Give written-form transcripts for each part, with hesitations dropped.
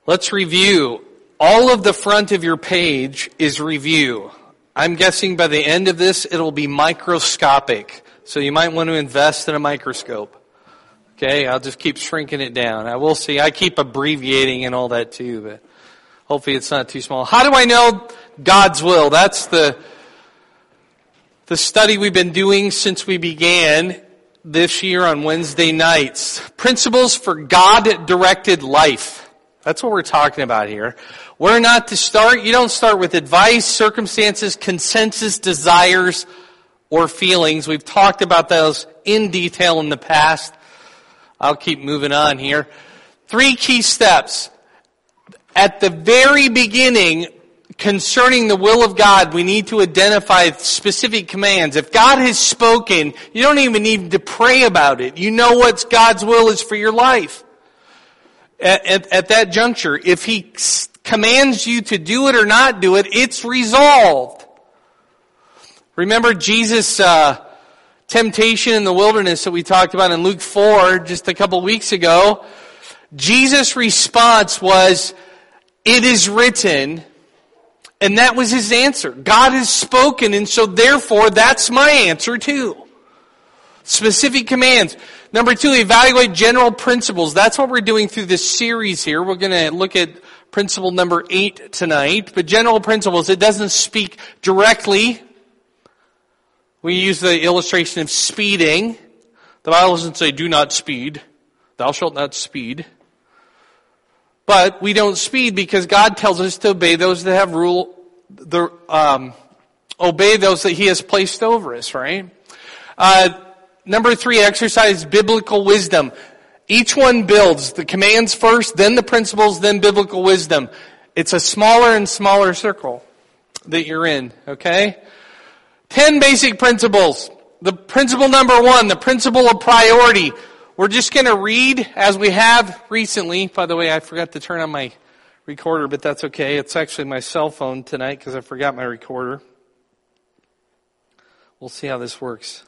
Let's review. All of the front of your page is review. I'm guessing by the end of this, it'll be microscopic. So you might want to invest in a microscope. Okay, I'll just keep shrinking it down. I will see. I keep abbreviating and all that too, but hopefully it's not too small. How do I know God's will? That's the study we've been doing since we began this year on Wednesday nights. Principles for God-directed life. That's what we're talking about here. Where not to start? You don't start with advice, circumstances, consensus, desires, or feelings. We've talked about those in detail in the past. I'll keep moving on here. 3 key steps. At the very beginning, concerning the will of God, we need to identify specific commands. If God has spoken, you don't even need to pray about it. You know what God's will is for your life. At that juncture, if He commands you to do it or not do it, it's resolved. Remember Jesus' temptation in the wilderness that we talked about in Luke 4 just a couple weeks ago. Jesus' response was, "It is written," and that was His answer. God has spoken, and so therefore that's my answer too. Specific commands. Number 2, evaluate general principles. That's what we're doing through this series here. We're going to look at principle number 8 tonight. But general principles, it doesn't speak directly. We use the illustration of speeding. The Bible doesn't say, do not speed. Thou shalt not speed. But we don't speed because God tells us to obey those that have obey those that He has placed over us, right? Number 3, exercise biblical wisdom. Each one builds the commands first, then the principles, then biblical wisdom. It's a smaller and smaller circle that you're in, okay? 10 basic principles. The principle number 1, the principle of priority. We're just going to read as we have recently. By the way, I forgot to turn on my recorder, but that's okay. It's actually my cell phone tonight because I forgot my recorder. We'll see how this works.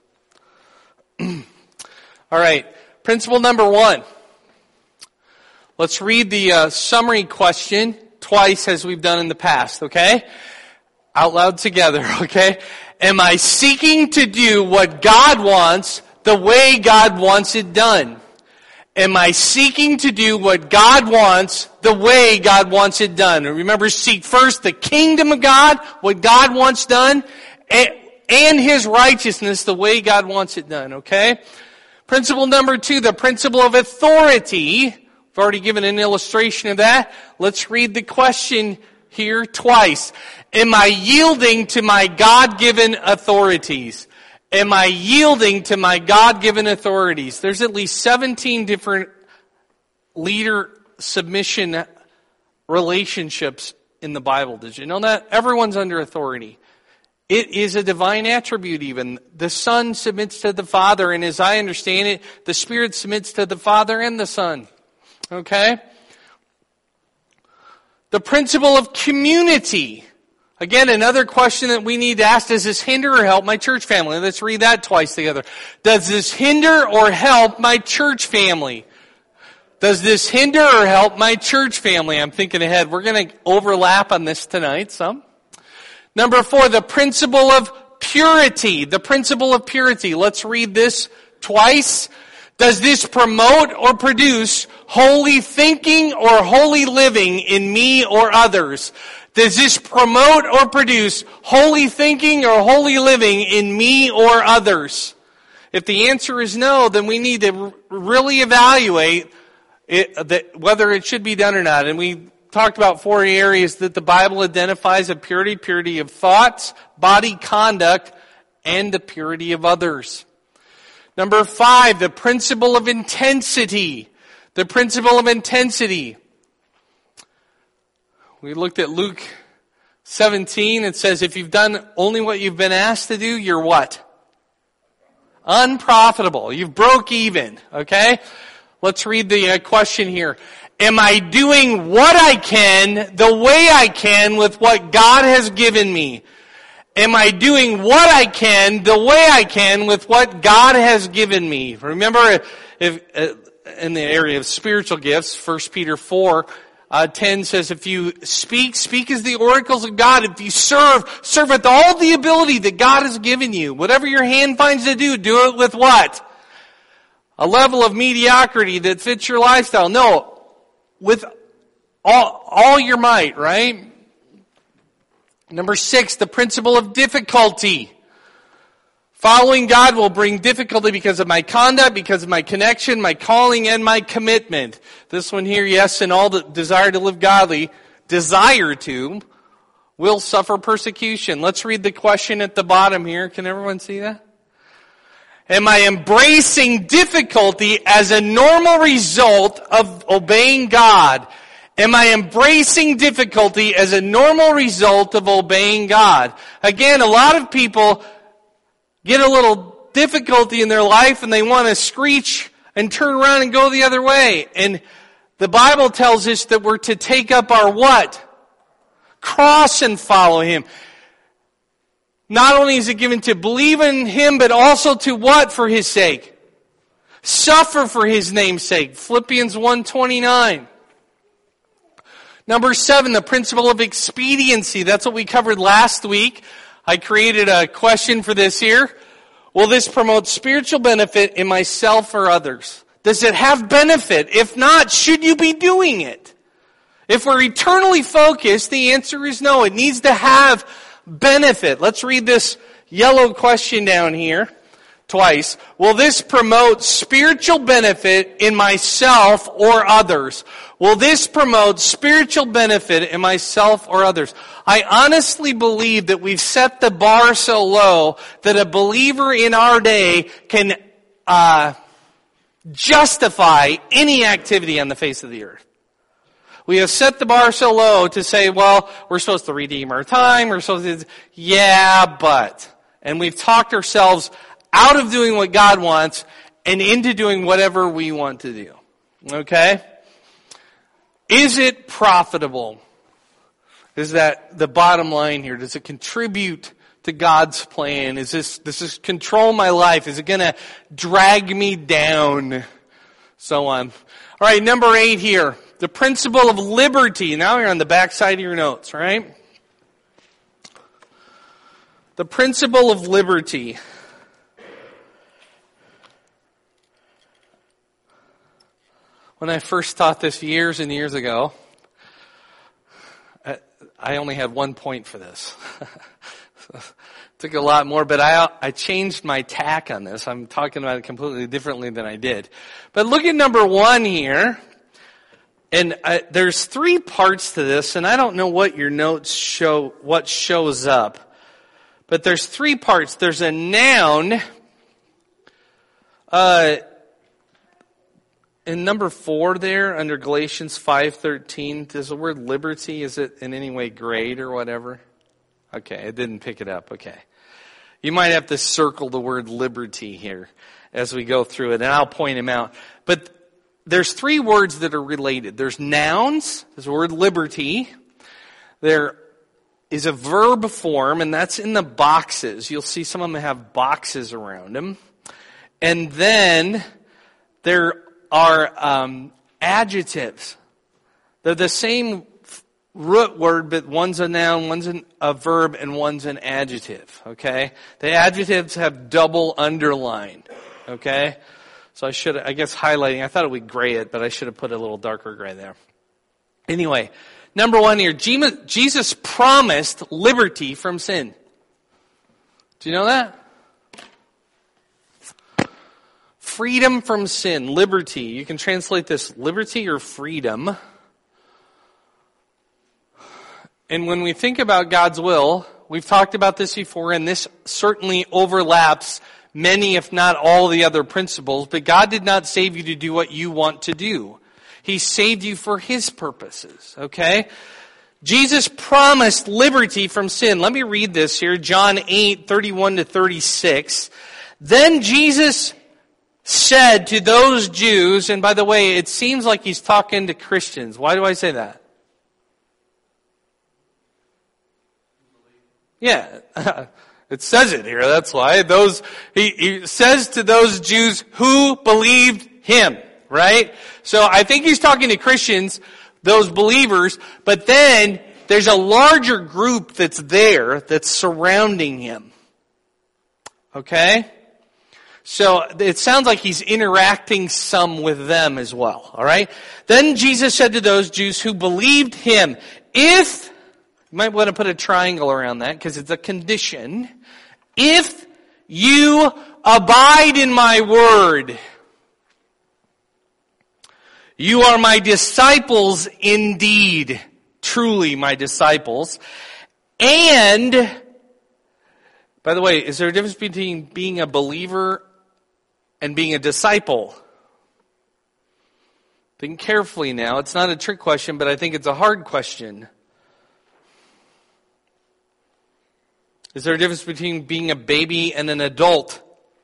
All right, principle number 1. Let's read the summary question twice as we've done in the past, okay? Out loud together, okay? Am I seeking to do what God wants the way God wants it done? Am I seeking to do what God wants the way God wants it done? Remember, seek first the kingdom of God, what God wants done, and His righteousness the way God wants it done, okay? Principle number 2, the principle of authority. I've already given an illustration of that. Let's read the question here twice. Am I yielding to my God-given authorities? Am I yielding to my God-given authorities? There's at least 17 different leader submission relationships in the Bible. Did you know that? Everyone's under authority. It is a divine attribute even. The Son submits to the Father, and as I understand it, the Spirit submits to the Father and the Son. Okay? The principle of community. Again, another question that we need to ask, does this hinder or help my church family? Let's read that twice together. Does this hinder or help my church family? Does this hinder or help my church family? I'm thinking ahead. We're going to overlap on this tonight some. Number 4, the principle of purity. The principle of purity. Let's read this twice. Does this promote or produce holy thinking or holy living in me or others? Does this promote or produce holy thinking or holy living in me or others? If the answer is no, then we need to really evaluate whether it should be done or not. And we talked about 4 areas that the Bible identifies of purity: purity of thoughts, body conduct, and the purity of others. Number 5, the principle of intensity. The principle of intensity. We looked at Luke 17. It says, if you've done only what you've been asked to do, you're what? Unprofitable. You've broke even. Okay? Let's read the question here. Am I doing what I can, the way I can, with what God has given me? Am I doing what I can, the way I can, with what God has given me? Remember, if in the area of spiritual gifts, 1 Peter 4, 10 says, if you speak as the oracles of God. If you serve with all the ability that God has given you. Whatever your hand finds to do it with what? A level of mediocrity that fits your lifestyle. No, with all your might, right? Number 6, the principle of difficulty. Following God will bring difficulty because of my conduct, because of my connection, my calling, and my commitment. This one here, yes, and all that desire to live godly, will suffer persecution. Let's read the question at the bottom here. Can everyone see that? Am I embracing difficulty as a normal result of obeying God? Am I embracing difficulty as a normal result of obeying God? Again, a lot of people get a little difficulty in their life and they want to screech and turn around and go the other way. And the Bible tells us that we're to take up our what? Cross and follow Him. Not only is it given to believe in Him, but also to what for His sake? Suffer for His name's sake. Philippians 1:29. Number 7, the principle of expediency. That's what we covered last week. I created a question for this here. Will this promote spiritual benefit in myself or others? Does it have benefit? If not, should you be doing it? If we're eternally focused, the answer is no. It needs to have benefit. Let's read this yellow question down here twice. Will this promote spiritual benefit in myself or others? Will this promote spiritual benefit in myself or others? I honestly believe that we've set the bar so low that a believer in our day can justify any activity on the face of the earth. We have set the bar so low to say, well, we're supposed to redeem our time, we're supposed to, but. And we've talked ourselves out of doing what God wants and into doing whatever we want to do. Okay? Is it profitable? Is that the bottom line here? Does it contribute to God's plan? Does this control my life? Is it going to drag me down? So on. All right, number 8 here. The principle of liberty. Now you're on the back side of your notes, right? The principle of liberty. When I first taught this years and years ago, I only had 1 point for this. Took a lot more, but I changed my tack on this. I'm talking about it completely differently than I did. But look at number 1 here. And there's 3 parts to this, and I don't know what your notes show, what shows up. But there's 3 parts. There's a noun. In number 4 there, under Galatians 5:13, does the word liberty, is it in any way great or whatever? Okay, it didn't pick it up. Okay. You might have to circle the word liberty here as we go through it, and I'll point them out. But there's 3 words that are related. There's nouns, there's the word liberty. There is a verb form, and that's in the boxes. You'll see some of them have boxes around them. And then there are adjectives. They're the same root word, but one's a noun, one's a verb, and one's an adjective. Okay? The adjectives have double underlined. Okay? So I guess highlighting, I thought it would gray it, but I should have put a little darker gray there. Anyway, number 1 here, Jesus promised liberty from sin. Do you know that? Freedom from sin, liberty. You can translate this liberty or freedom. And when we think about God's will, we've talked about this before, and this certainly overlaps many, if not all, the other principles, but God did not save you to do what you want to do. He saved you for His purposes, okay? Jesus promised liberty from sin. Let me read this here, John 8:31-36. Then Jesus said to those Jews, and by the way, it seems like He's talking to Christians. Why do I say that? Yeah, it says it here, that's why. He says to those Jews who believed Him, right? So I think He's talking to Christians. those believers, but then there's a larger group that's there that's surrounding him. Okay? So it sounds like he's interacting some with them as well. All right? Then Jesus said to those Jews who believed him, you might want to put a triangle around that because it's a condition. If you abide in my word, you are my disciples indeed, truly my disciples. And, by the way, is there a difference between being a believer and being a disciple? Think carefully now. It's not a trick question, but I think it's a hard question. Is there a difference between being a baby and an adult?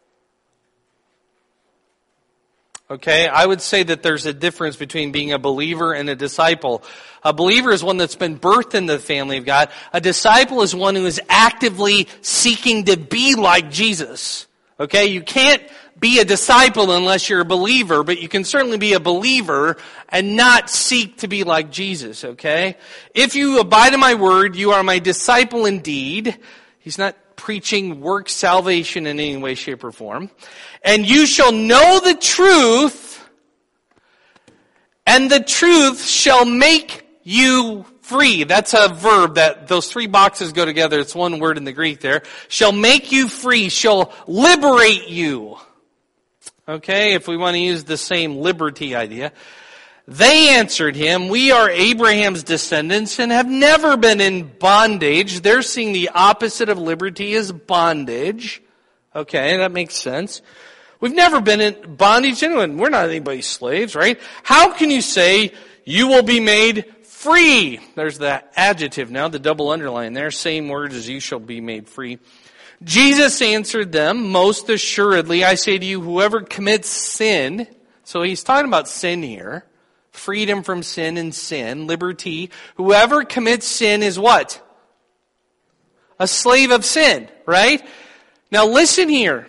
Okay, I would say that there's a difference between being a believer and a disciple. A believer is one that's been birthed into the family of God. A disciple is one who is actively seeking to be like Jesus. Okay, you can't be a disciple unless you're a believer, but you can certainly be a believer and not seek to be like Jesus, okay? If you abide in my word, you are my disciple indeed. He's not preaching work salvation in any way, shape, or form. And you shall know the truth, and the truth shall make you free. That's a verb that those three boxes go together. It's one word in the Greek there. Shall make you free, shall liberate you. Okay, if we want to use the same liberty idea. They answered him, we are Abraham's descendants and have never been in bondage. They're seeing the opposite of liberty as bondage. Okay, that makes sense. We've never been in bondage to anyone. We're not anybody's slaves, right? How can you say you will be made free? There's the adjective now, the double underline there. Same word as you shall be made free. Jesus answered them, most assuredly, I say to you, whoever commits sin, so he's talking about sin here. Freedom from sin and sin, liberty. Whoever commits sin is what? A slave of sin, right? Now listen here.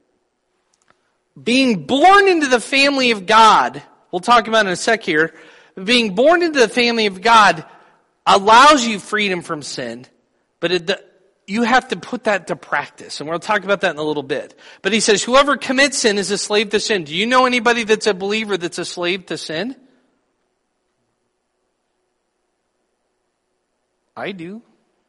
Being born into the family of God, we'll talk about in a sec here, being born into the family of God allows you freedom from sin, but you have to put that to practice, and we'll talk about that in a little bit. But he says, whoever commits sin is a slave to sin. Do you know anybody that's a believer that's a slave to sin? I do.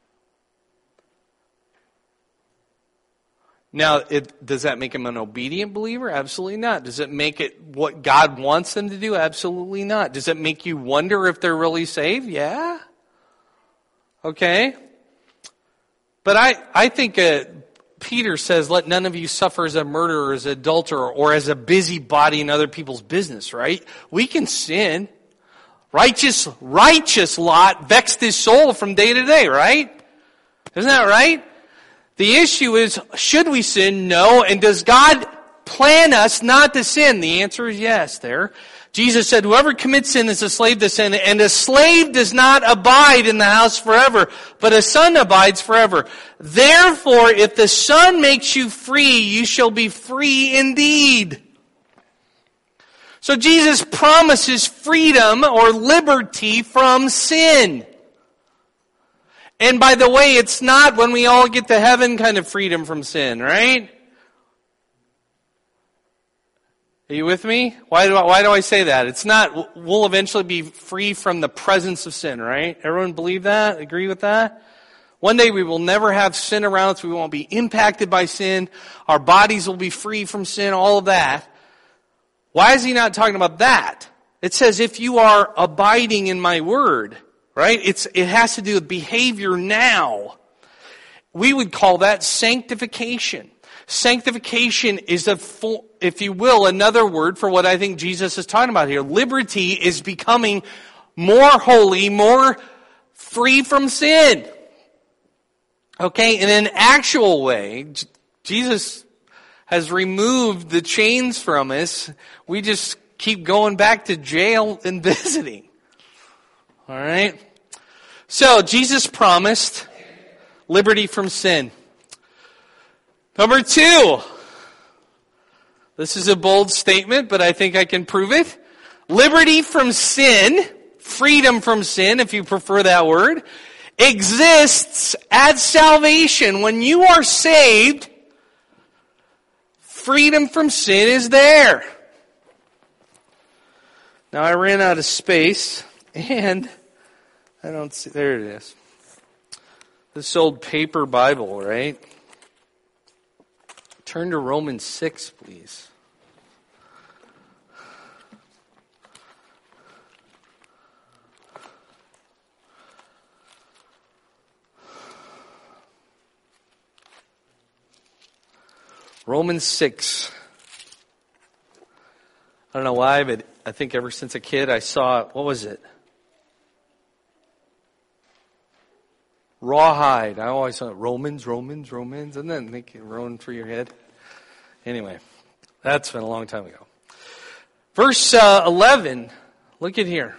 Now, does that make him an obedient believer? Absolutely not. Does it make it what God wants them to do? Absolutely not. Does it make you wonder if they're really saved? Yeah. Okay. But I think Peter says, let none of you suffer as a murderer, as an adulterer, or as a busybody in other people's business, right? We can sin. Righteous Lot vexed his soul from day to day, right? Isn't that right? The issue is, should we sin? No. And does God plan us not to sin? The answer is yes there. Jesus said, whoever commits sin is a slave to sin, and a slave does not abide in the house forever, but a son abides forever. Therefore, if the Son makes you free, you shall be free indeed. So Jesus promises freedom or liberty from sin. And by the way, it's not when we all get to heaven kind of freedom from sin, right? Are you with me? Why do I say that? It's not, we'll eventually be free from the presence of sin, right? Everyone believe that? Agree with that? One day we will never have sin around us. We won't be impacted by sin. Our bodies will be free from sin, all of that. Why is he not talking about that? It says, if you are abiding in my word, right? It has to do with behavior now. We would call that sanctification. Sanctification is, if you will, another word for what I think Jesus is talking about here. Liberty is becoming more holy, more free from sin. Okay, in an actual way, Jesus has removed the chains from us. We just keep going back to jail and visiting. All right? So, Jesus promised liberty from sin. Number 2. This is a bold statement, but I think I can prove it. Liberty from sin freedom from sin, if you prefer that word, exists at salvation. When you are saved, freedom from sin is there. Now I ran out of space, and I don't see, there it is. This old paper Bible, right? Turn to Romans 6, please. Romans 6. I don't know why, but I think ever since a kid I saw, what was it? Rawhide. I always thought Romans, and then think rolling through your head. Anyway, that's been a long time ago. Verse 11, look at here.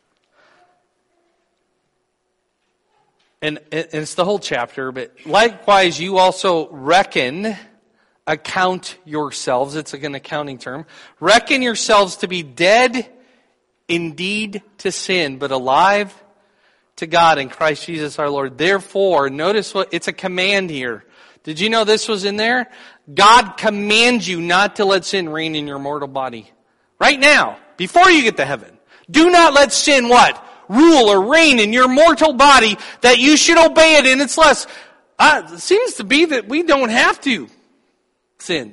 And it's the whole chapter, but likewise you also account yourselves, it's like an accounting term, reckon yourselves to be dead indeed to sin, but alive to God in Christ Jesus our Lord. Therefore, notice what, it's a command here. Did you know this was in there? God commands you not to let sin reign in your mortal body. Right now, before you get to heaven. Do not let sin what? Rule or reign in your mortal body, that you should obey it in its lusts. It seems to be that we don't have to sin.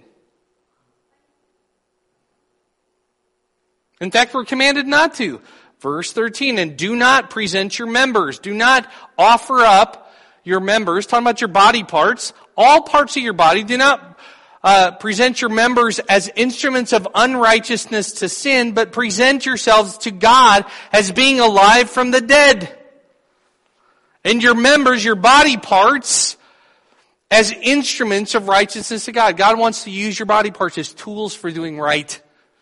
In fact, we're commanded not to. Verse 13, and do not present your members. Do not offer up your members, talking about your body parts, all parts of your body. Do not present your members as instruments of unrighteousness to sin, but present yourselves to God as being alive from the dead. And your members, your body parts, as instruments of righteousness to God. God wants to use your body parts as tools for doing right.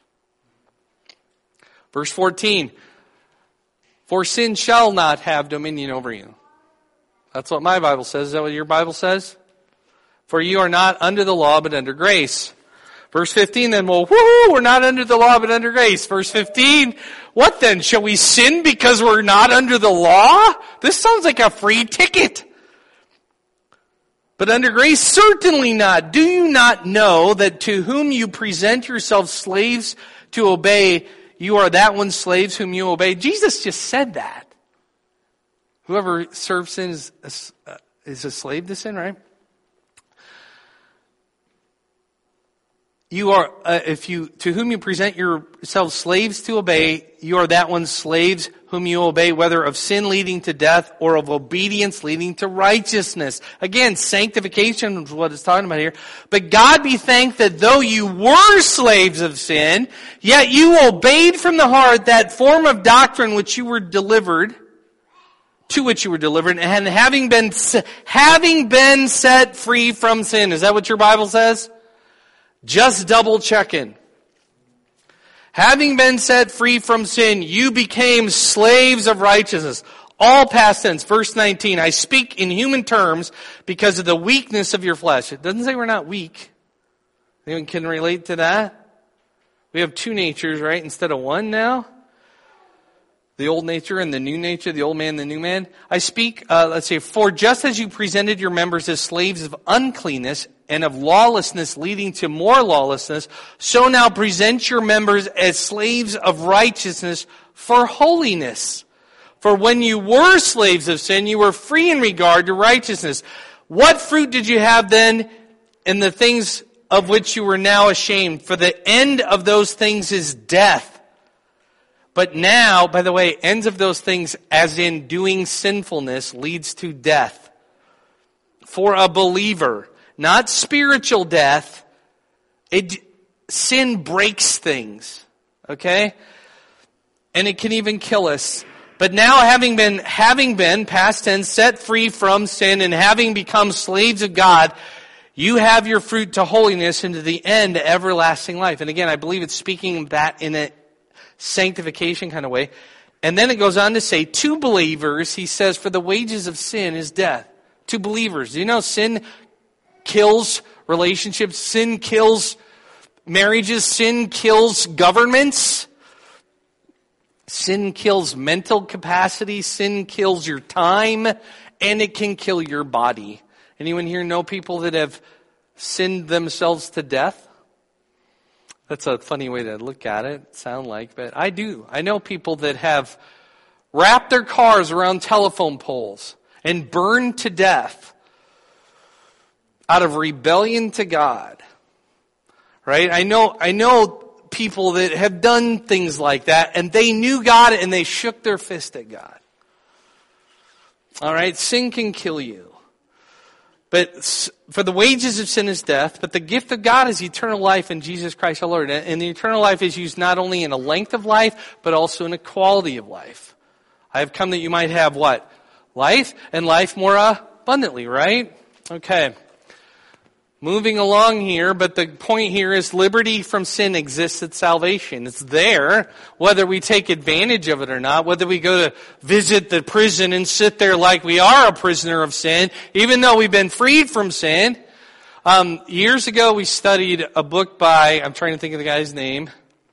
Verse 14, for sin shall not have dominion over you. That's what my Bible says. Is that what your Bible says? For you are not under the law, but under grace. Verse 15 then, well, we're not under the law, but under grace. Verse 15, what then? Shall we sin because we're not under the law? This sounds like a free ticket. But under grace, certainly not. Do you not know that to whom you present yourselves slaves to obey, you are that one's slaves whom you obey? Jesus just said that. Whoever serves sin is a slave to sin, right? You are, to whom you present yourselves slaves to obey, you are that one's slaves whom you obey, whether of sin leading to death or of obedience leading to righteousness. Again, sanctification is what it's talking about here. But God be thanked that though you were slaves of sin, yet you obeyed from the heart that form of doctrine to which you were delivered, and having been set free from sin. Is that what your Bible says? Just double checking. Having been set free from sin, you became slaves of righteousness. All past tense. Verse 19, I speak in human terms because of the weakness of your flesh. It doesn't say we're not weak. Anyone can relate to that? We have two natures, right? Instead of one now. The old nature and the new nature, the old man, the new man. I speak, for just as you presented your members as slaves of uncleanness and of lawlessness leading to more lawlessness, so now present your members as slaves of righteousness for holiness. For when you were slaves of sin, you were free in regard to righteousness. What fruit did you have then in the things of which you were now ashamed? For the end of those things is death. But now, by the way, ends of those things, as in doing sinfulness, leads to death. For a believer, not spiritual death, sin breaks things, okay? And it can even kill us. But now having been, past tense, set free from sin and having become slaves of God, you have your fruit to holiness and to the end to everlasting life. And again, I believe it's speaking of that in a sanctification kind of way. And then it goes on to say, to believers, he says, for the wages of sin is death. To believers. Do you know sin kills relationships? Sin kills marriages. Sin kills governments. Sin kills mental capacity, sin kills your time, and it can kill your body. Anyone here know people that have sinned themselves to death? That's a funny way to look at it, sound like, but I do. I know people that have wrapped their cars around telephone poles and burned to death out of rebellion to God. Right? I know people that have done things like that, and they knew God and they shook their fist at God. All right? Sin can kill you. But for the wages of sin is death, but the gift of God is eternal life in Jesus Christ our Lord. And the eternal life is used not only in a length of life, but also in a quality of life. I have come that you might have what? Life, and life more abundantly, right? Okay. Moving along here, but the point here is liberty from sin exists at salvation. It's there, whether we take advantage of it or not, whether we go to visit the prison and sit there like we are a prisoner of sin, even though we've been freed from sin. Years ago, we studied a book by, I'm trying to think of the guy's name,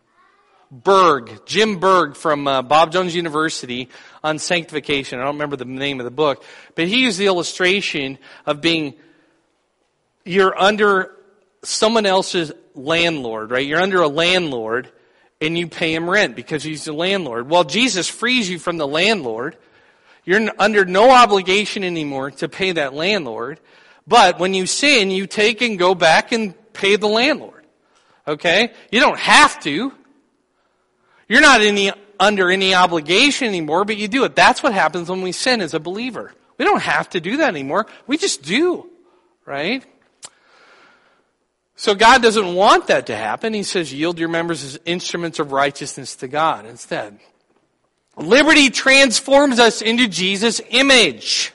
Jim Berg from Bob Jones University on sanctification. I don't remember the name of the book, but he used the illustration of you're under someone else's landlord, right? You're under a landlord and you pay him rent because he's the landlord. Well, Jesus frees you from the landlord. You're under no obligation anymore to pay that landlord. But when you sin, you take and go back and pay the landlord. Okay? You don't have to. You're not under any obligation anymore, but you do it. That's what happens when we sin as a believer. We don't have to do that anymore. We just do. Right? So God doesn't want that to happen. He says, yield your members as instruments of righteousness to God instead. Liberty transforms us into Jesus' image.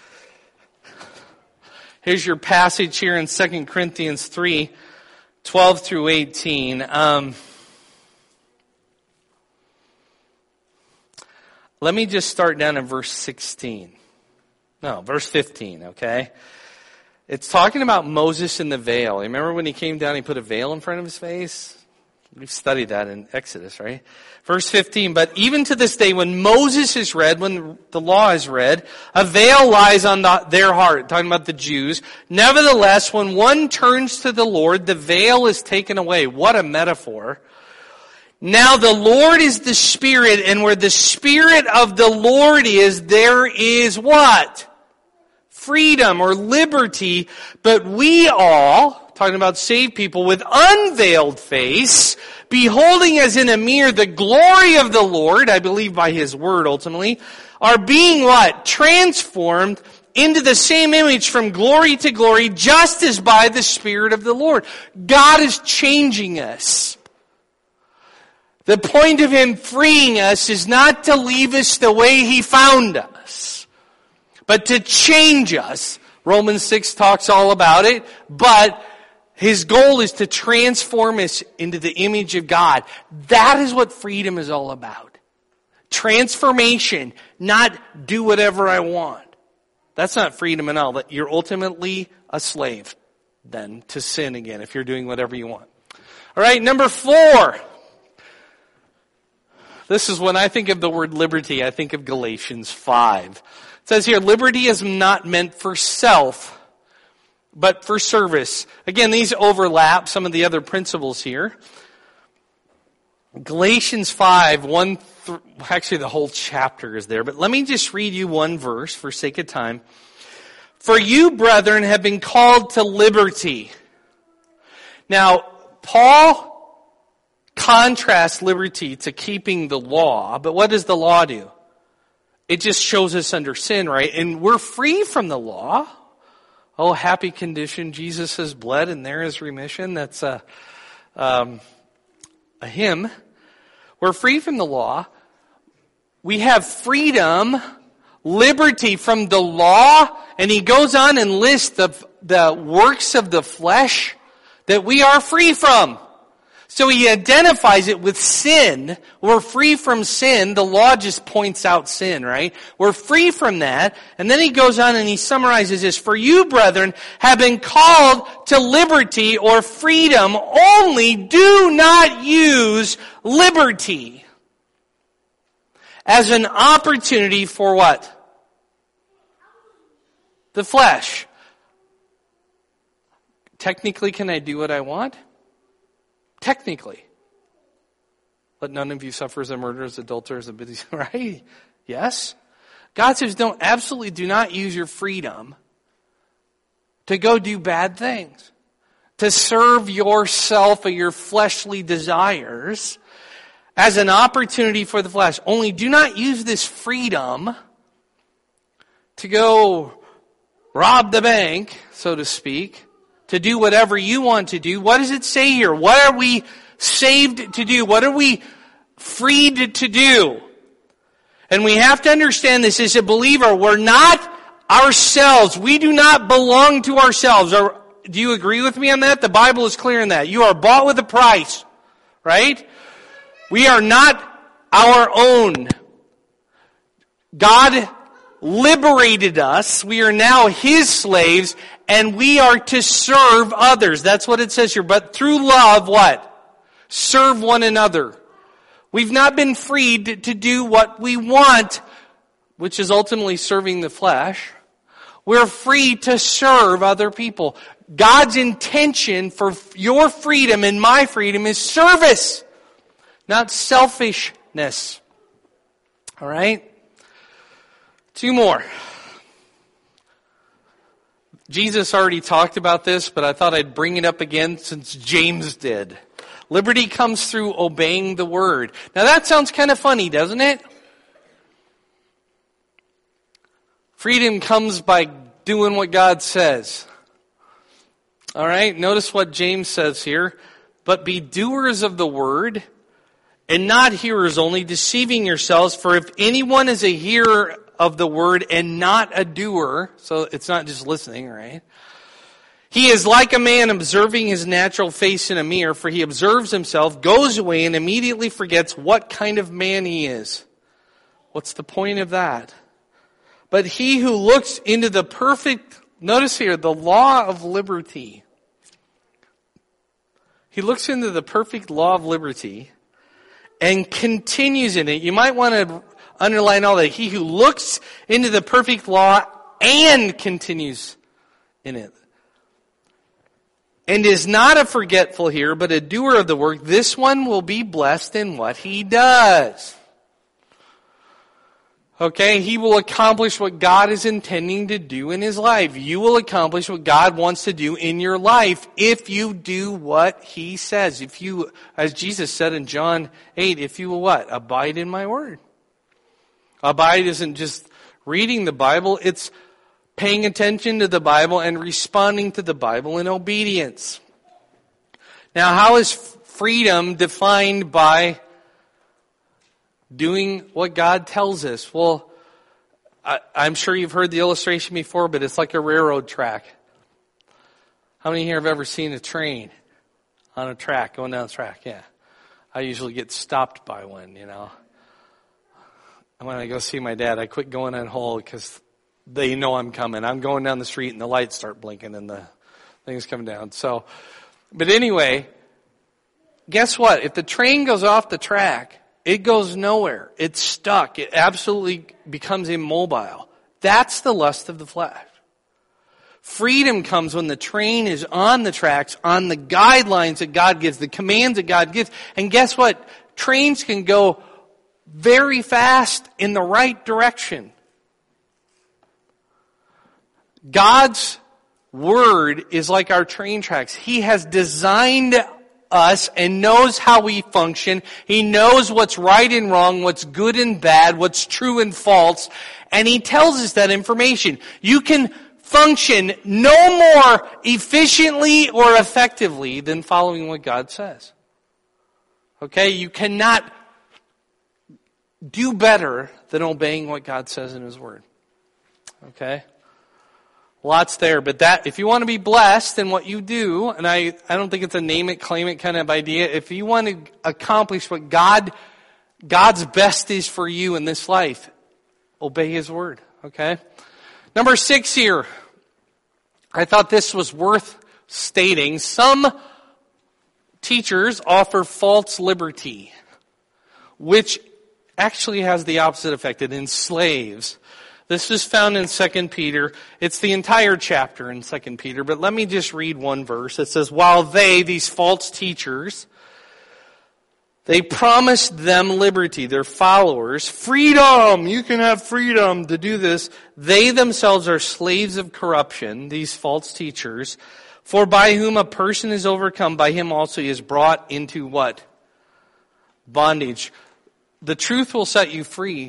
Here's your passage here in 2 Corinthians 3, 12 through 18. Let me just start down in verse 16. No, verse 15, okay? It's talking about Moses and the veil. Remember when he came down, he put a veil in front of his face? We've studied that in Exodus, right? Verse 15, but even to this day, when Moses is read, when the law is read, a veil lies on their heart, talking about the Jews. Nevertheless, when one turns to the Lord, the veil is taken away. What a metaphor. Now the Lord is the Spirit, and where the Spirit of the Lord is, there is what? Freedom or liberty, but we all, talking about saved people, with unveiled face, beholding as in a mirror the glory of the Lord, I believe by His word ultimately, are being what? Transformed into the same image from glory to glory, just as by the Spirit of the Lord. God is changing us. The point of Him freeing us is not to leave us the way He found us, but to change us. Romans 6 talks all about it, but His goal is to transform us into the image of God. That is what freedom is all about. Transformation, not do whatever I want. That's not freedom at all. You're ultimately a slave then to sin again if you're doing whatever you want. All right, number 4. This is when I think of the word liberty, I think of Galatians 5. It says here, liberty is not meant for self, but for service. Again, these overlap some of the other principles here. Galatians 5, actually the whole chapter is there, but let me just read you one verse for sake of time. For you, brethren, have been called to liberty. Now, Paul contrasts liberty to keeping the law, but what does the law do? It just shows us under sin, right? And we're free from the law. Oh, happy condition. Jesus has bled and there is remission. That's a hymn. We're free from the law. We have freedom, liberty from the law. And he goes on and lists the works of the flesh that we are free from. So he identifies it with sin. We're free from sin. The law just points out sin, right? We're free from that. And then he goes on and he summarizes this. For you, brethren, have been called to liberty or freedom, only do not use liberty as an opportunity for what? The flesh. Technically, can I do what I want? Technically. Let none of you suffer as a murderers, adulterers, right? Yes. God says, absolutely do not use your freedom to go do bad things, to serve yourself or your fleshly desires as an opportunity for the flesh. Only do not use this freedom to go rob the bank, so to speak, to do whatever you want to do. What does it say here? What are we saved to do? What are we freed to do? And we have to understand this as a believer. We're not ourselves. We do not belong to ourselves. Do you agree with me on that? The Bible is clear in that. You are bought with a price, right? We are not our own. God liberated us. We are now His slaves, and we are to serve others. That's what it says here. But through love, what? Serve one another. We've not been freed to do what we want, which is ultimately serving the flesh. We're free to serve other people. God's intention for your freedom and my freedom is service, not selfishness. All right? 2 more. Jesus already talked about this, but I thought I'd bring it up again since James did. Liberty comes through obeying the word. Now that sounds kind of funny, doesn't it? Freedom comes by doing what God says. All right, notice what James says here. But be doers of the word, and not hearers only, deceiving yourselves. For if anyone is a hearer of the word and not a doer, so it's not just listening, right? He is like a man observing his natural face in a mirror, for he observes himself, goes away, and immediately forgets what kind of man he is. What's the point of that? But he who looks into the perfect, notice here, the law of liberty. He looks into the perfect law of liberty and continues in it. You might want to underline all that. He who looks into the perfect law and continues in it. And is not a forgetful hearer, but a doer of the work, this one will be blessed in what he does. Okay, he will accomplish what God is intending to do in his life. You will accomplish what God wants to do in your life if you do what he says. If you, as Jesus said in John 8, if you will what? Abide in my word. Abide isn't just reading the Bible, it's paying attention to the Bible and responding to the Bible in obedience. Now, how is freedom defined by doing what God tells us? Well, I'm sure you've heard the illustration before, but it's like a railroad track. How many here have ever seen a train on a track, going down the track? Yeah. I usually get stopped by one, you know. And when I go see my dad, I quit going on hold because they know I'm coming. I'm going down the street and the lights start blinking and the things come down. So, but anyway, guess what? If the train goes off the track, it goes nowhere. It's stuck. It absolutely becomes immobile. That's the lust of the flesh. Freedom comes when the train is on the tracks, on the guidelines that God gives, the commands that God gives. And guess what? Trains can go very fast in the right direction. God's word is like our train tracks. He has designed us and knows how we function. He knows what's right and wrong, what's good and bad, what's true and false. And He tells us that information. You can function no more efficiently or effectively than following what God says. Okay? You cannot do better than obeying what God says in His Word. Okay? Lots there, but that, if you want to be blessed in what you do, and I don't think it's a name it, claim it kind of idea. If you want to accomplish what God's best is for you in this life, obey His word, okay? Number 6 here. I thought this was worth stating. Some teachers offer false liberty, which actually has the opposite effect. It enslaves. This is found in 2 Peter. It's the entire chapter in 2 Peter, but let me just read one verse. It says, while they, these false teachers, they promised them liberty, their followers, freedom, you can have freedom to do this. They themselves are slaves of corruption, these false teachers. For by whom a person is overcome, by him also he is brought into what? Bondage. The truth will set you free.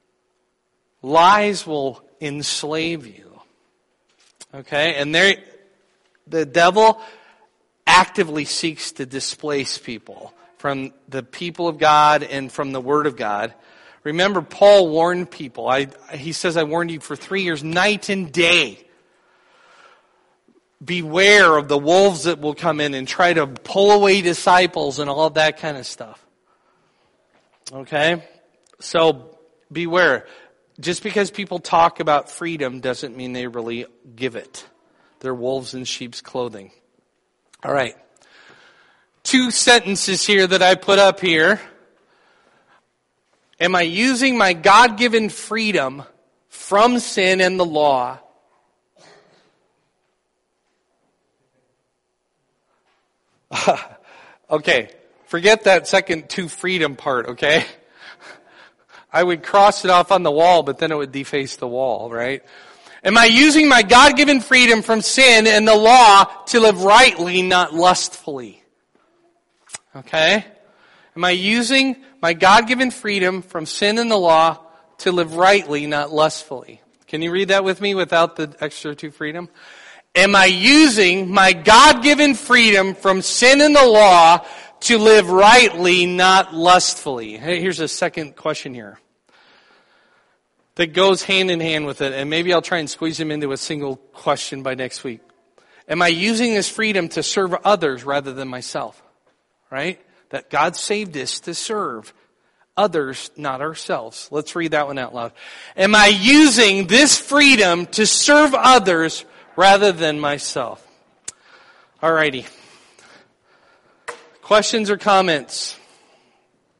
Lies will enslave you. Okay? And the devil actively seeks to displace people from the people of God and from the Word of God. Remember, Paul warned people. He says, I warned you for 3 years, night and day. Beware of the wolves that will come in and try to pull away disciples and all that kind of stuff. Okay? So, beware. Just because people talk about freedom doesn't mean they really give it. They're wolves in sheep's clothing. All right. 2 sentences here that I put up here. Am I using my God-given freedom from sin and the law okay, forget that second to freedom part, okay? I would cross it off on the wall, but then it would deface the wall, right? Am I using my God-given freedom from sin and the law to live rightly, not lustfully? Okay? Am I using my God-given freedom from sin and the law to live rightly, not lustfully? Can you read that with me without the extra to freedom? Am I using my God-given freedom from sin and the law to live rightly, not lustfully? Hey, here's a second question here that goes hand in hand with it, and maybe I'll try and squeeze them into a single question by next week. Am I using this freedom to serve others rather than myself? Right? That God saved us to serve others, not ourselves. Let's read that one out loud. Am I using this freedom to serve others rather than myself? Alrighty. Questions or comments?